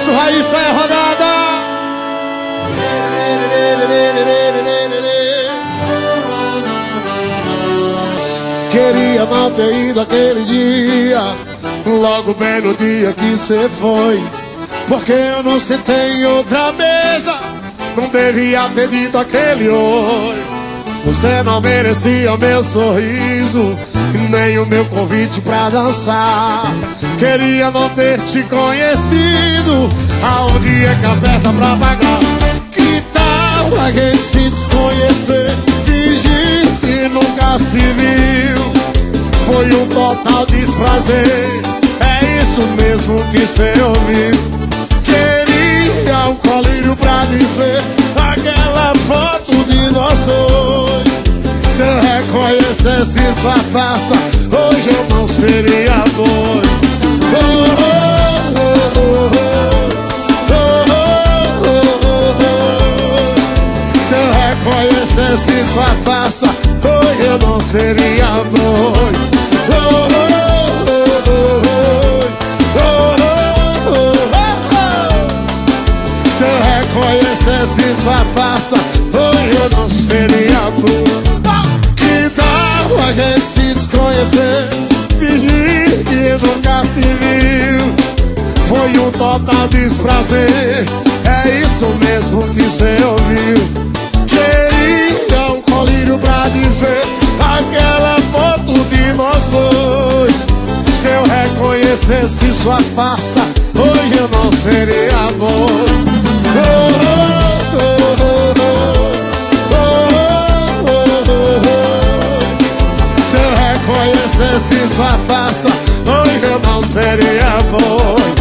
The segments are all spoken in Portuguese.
isso, Raíssa, é rodada. Queria não ter ido aquele dia, logo bem no dia que cê foi. Porque eu não sentei em outra mesa, não devia ter dito aquele oi. Você não merecia o meu sorriso, nem o meu convite pra dançar. Queria não ter te conhecido, aonde é que aperta pra pagar? Que tal a gente se desconhecer, fingir que nunca se viu? Foi um total desprazer, é isso mesmo que cê ouviu. Queria um colírio pra dizer aquela foto de nós dois. Se eu reconhecesse sua face, hoje eu não seria boi. Se eu reconhecesse sua face, hoje eu não seria boi. Se eu reconhecesse sua face, hoje eu não seria boi. Que tal a gente se desconhecer, fingir que nunca se viu? Foi um total desprazer, é isso mesmo que cê ouviu. Queria um colírio pra dizer aquela foto de nós dois. Se eu reconhecesse sua face, hoje eu não seria boi. Se eu reconhecesse sua face, hoje eu não seria boi.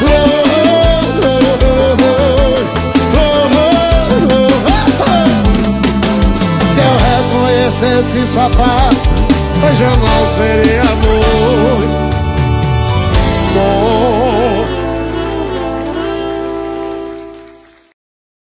Se eu reconhecesse sua face, hoje eu não seria boi.